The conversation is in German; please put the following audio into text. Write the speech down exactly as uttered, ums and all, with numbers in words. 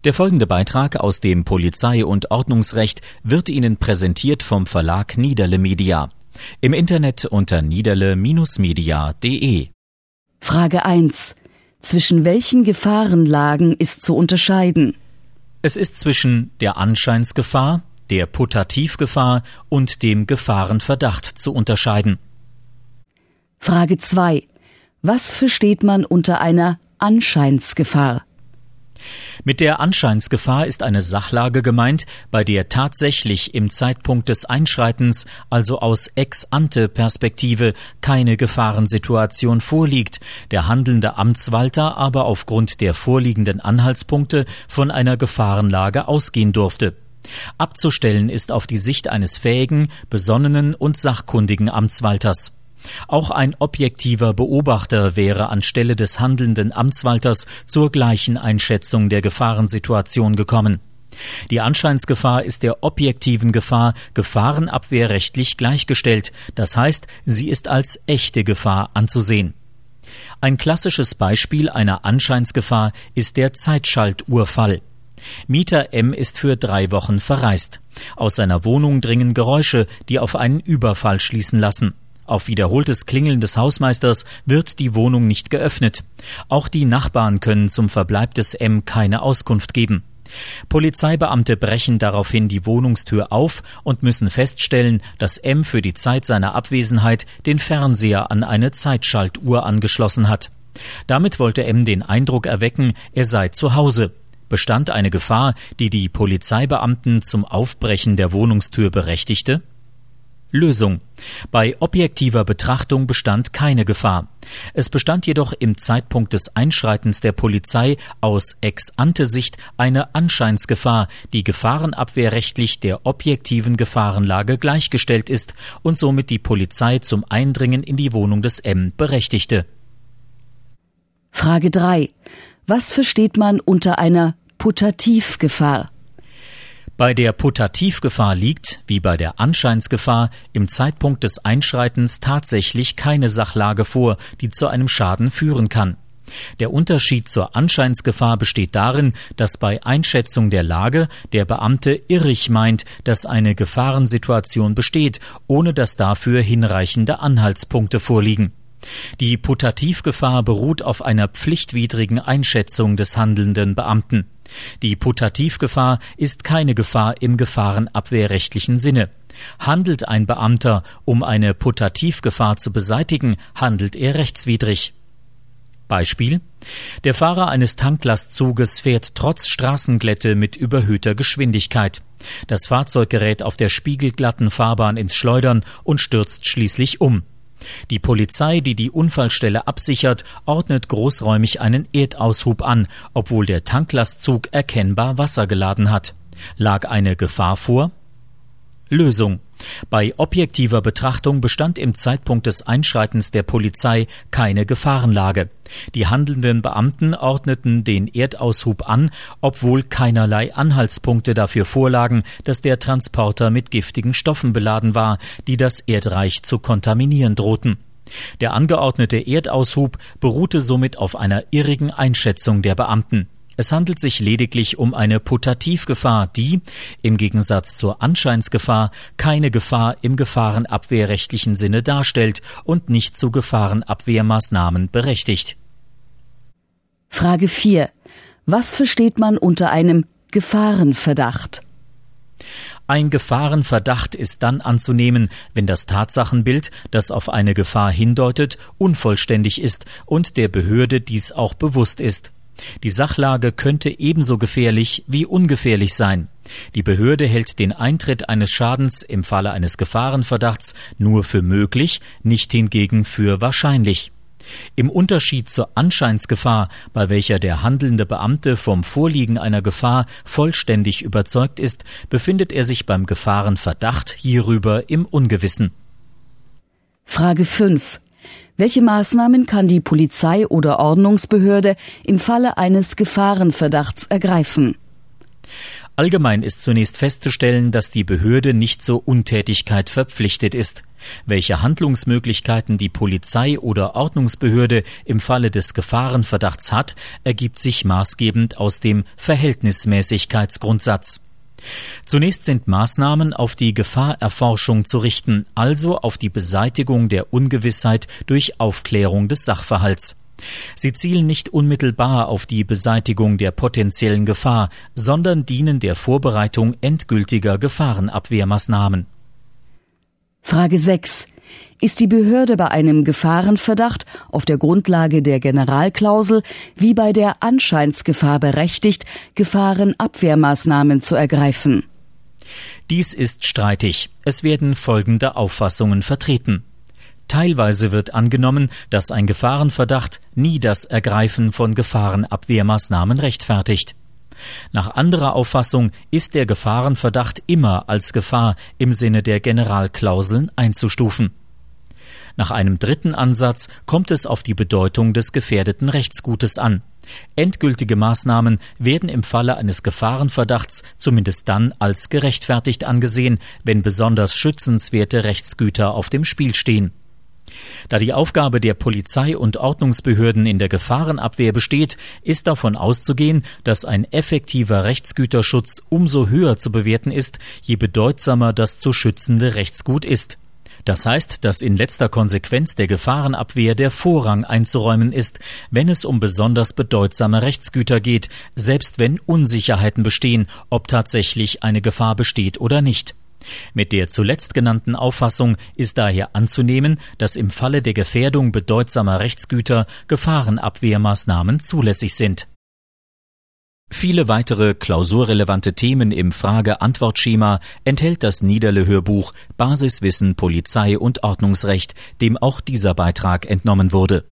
Der folgende Beitrag aus dem Polizei- und Ordnungsrecht wird Ihnen präsentiert vom Verlag Niederle Media. Im Internet unter niederle Bindestrich media punkt de. Frage eins. Zwischen welchen Gefahrenlagen ist zu unterscheiden? Es ist zwischen der Anscheinsgefahr, der Putativgefahr und dem Gefahrenverdacht zu unterscheiden. Frage zwei. Was versteht man unter einer Anscheinsgefahr? Mit der Anscheinsgefahr ist eine Sachlage gemeint, bei der tatsächlich im Zeitpunkt des Einschreitens, also aus Ex-ante-Perspektive, keine Gefahrensituation vorliegt, der handelnde Amtswalter aber aufgrund der vorliegenden Anhaltspunkte von einer Gefahrenlage ausgehen durfte. Abzustellen ist auf die Sicht eines fähigen, besonnenen und sachkundigen Amtswalters. Auch ein objektiver Beobachter wäre anstelle des handelnden Amtswalters zur gleichen Einschätzung der Gefahrensituation gekommen. Die Anscheinsgefahr ist der objektiven Gefahr gefahrenabwehrrechtlich gleichgestellt, das heißt, sie ist als echte Gefahr anzusehen. Ein klassisches Beispiel einer Anscheinsgefahr ist der Zeitschaltuhrfall. Mieter M ist für drei Wochen verreist. Aus seiner Wohnung dringen Geräusche, die auf einen Überfall schließen lassen. Auf wiederholtes Klingeln des Hausmeisters wird die Wohnung nicht geöffnet. Auch die Nachbarn können zum Verbleib des M keine Auskunft geben. Polizeibeamte brechen daraufhin die Wohnungstür auf und müssen feststellen, dass M für die Zeit seiner Abwesenheit den Fernseher an eine Zeitschaltuhr angeschlossen hat. Damit wollte M den Eindruck erwecken, er sei zu Hause. Bestand eine Gefahr, die die Polizeibeamten zum Aufbrechen der Wohnungstür berechtigte? Lösung. Bei objektiver Betrachtung bestand keine Gefahr. Es bestand jedoch im Zeitpunkt des Einschreitens der Polizei aus Ex-ante-Sicht eine Anscheinsgefahr, die gefahrenabwehrrechtlich der objektiven Gefahrenlage gleichgestellt ist und somit die Polizei zum Eindringen in die Wohnung des M berechtigte. Frage drei. Was versteht man unter einer Putativgefahr? Bei der Putativgefahr liegt, wie bei der Anscheinsgefahr, im Zeitpunkt des Einschreitens tatsächlich keine Sachlage vor, die zu einem Schaden führen kann. Der Unterschied zur Anscheinsgefahr besteht darin, dass bei Einschätzung der Lage der Beamte irrig meint, dass eine Gefahrensituation besteht, ohne dass dafür hinreichende Anhaltspunkte vorliegen. Die Putativgefahr beruht auf einer pflichtwidrigen Einschätzung des handelnden Beamten. Die Putativgefahr ist keine Gefahr im gefahrenabwehrrechtlichen Sinne. Handelt ein Beamter, um eine Putativgefahr zu beseitigen, handelt er rechtswidrig. Beispiel: Der Fahrer eines Tanklastzuges fährt trotz Straßenglätte mit überhöhter Geschwindigkeit. Das Fahrzeug gerät auf der spiegelglatten Fahrbahn ins Schleudern und stürzt schließlich um. Die Polizei, die die Unfallstelle absichert, ordnet großräumig einen Erdaushub an, obwohl der Tanklastzug erkennbar Wasser geladen hat. Lag eine Gefahr vor? Lösung. Bei objektiver Betrachtung bestand im Zeitpunkt des Einschreitens der Polizei keine Gefahrenlage. Die handelnden Beamten ordneten den Erdaushub an, obwohl keinerlei Anhaltspunkte dafür vorlagen, dass der Transporter mit giftigen Stoffen beladen war, die das Erdreich zu kontaminieren drohten. Der angeordnete Erdaushub beruhte somit auf einer irrigen Einschätzung der Beamten. Es handelt sich lediglich um eine Putativgefahr, die, im Gegensatz zur Anscheinsgefahr, keine Gefahr im gefahrenabwehrrechtlichen Sinne darstellt und nicht zu Gefahrenabwehrmaßnahmen berechtigt. Frage vier. Was versteht man unter einem Gefahrenverdacht? Ein Gefahrenverdacht ist dann anzunehmen, wenn das Tatsachenbild, das auf eine Gefahr hindeutet, unvollständig ist und der Behörde dies auch bewusst ist. Die Sachlage könnte ebenso gefährlich wie ungefährlich sein. Die Behörde hält den Eintritt eines Schadens im Falle eines Gefahrenverdachts nur für möglich, nicht hingegen für wahrscheinlich. Im Unterschied zur Anscheinsgefahr, bei welcher der handelnde Beamte vom Vorliegen einer Gefahr vollständig überzeugt ist, befindet er sich beim Gefahrenverdacht hierüber im Ungewissen. Frage fünf. Welche Maßnahmen kann die Polizei oder Ordnungsbehörde im Falle eines Gefahrenverdachts ergreifen? Allgemein ist zunächst festzustellen, dass die Behörde nicht zur Untätigkeit verpflichtet ist. Welche Handlungsmöglichkeiten die Polizei oder Ordnungsbehörde im Falle des Gefahrenverdachts hat, ergibt sich maßgebend aus dem Verhältnismäßigkeitsgrundsatz. Zunächst sind Maßnahmen auf die Gefahrerforschung zu richten, also auf die Beseitigung der Ungewissheit durch Aufklärung des Sachverhalts. Sie zielen nicht unmittelbar auf die Beseitigung der potenziellen Gefahr, sondern dienen der Vorbereitung endgültiger Gefahrenabwehrmaßnahmen. Frage sechs. Ist die Behörde bei einem Gefahrenverdacht auf der Grundlage der Generalklausel wie bei der Anscheinsgefahr berechtigt, Gefahrenabwehrmaßnahmen zu ergreifen? Dies ist streitig. Es werden folgende Auffassungen vertreten. Teilweise wird angenommen, dass ein Gefahrenverdacht nie das Ergreifen von Gefahrenabwehrmaßnahmen rechtfertigt. Nach anderer Auffassung ist der Gefahrenverdacht immer als Gefahr im Sinne der Generalklauseln einzustufen. Nach einem dritten Ansatz kommt es auf die Bedeutung des gefährdeten Rechtsgutes an. Endgültige Maßnahmen werden im Falle eines Gefahrenverdachts zumindest dann als gerechtfertigt angesehen, wenn besonders schützenswerte Rechtsgüter auf dem Spiel stehen. Da die Aufgabe der Polizei und Ordnungsbehörden in der Gefahrenabwehr besteht, ist davon auszugehen, dass ein effektiver Rechtsgüterschutz umso höher zu bewerten ist, je bedeutsamer das zu schützende Rechtsgut ist. Das heißt, dass in letzter Konsequenz der Gefahrenabwehr der Vorrang einzuräumen ist, wenn es um besonders bedeutsame Rechtsgüter geht, selbst wenn Unsicherheiten bestehen, ob tatsächlich eine Gefahr besteht oder nicht. Mit der zuletzt genannten Auffassung ist daher anzunehmen, dass im Falle der Gefährdung bedeutsamer Rechtsgüter Gefahrenabwehrmaßnahmen zulässig sind. Viele weitere klausurrelevante Themen im Frage-Antwort-Schema enthält das Niederle-Hörbuch Basiswissen Polizei- und Ordnungsrecht, dem auch dieser Beitrag entnommen wurde.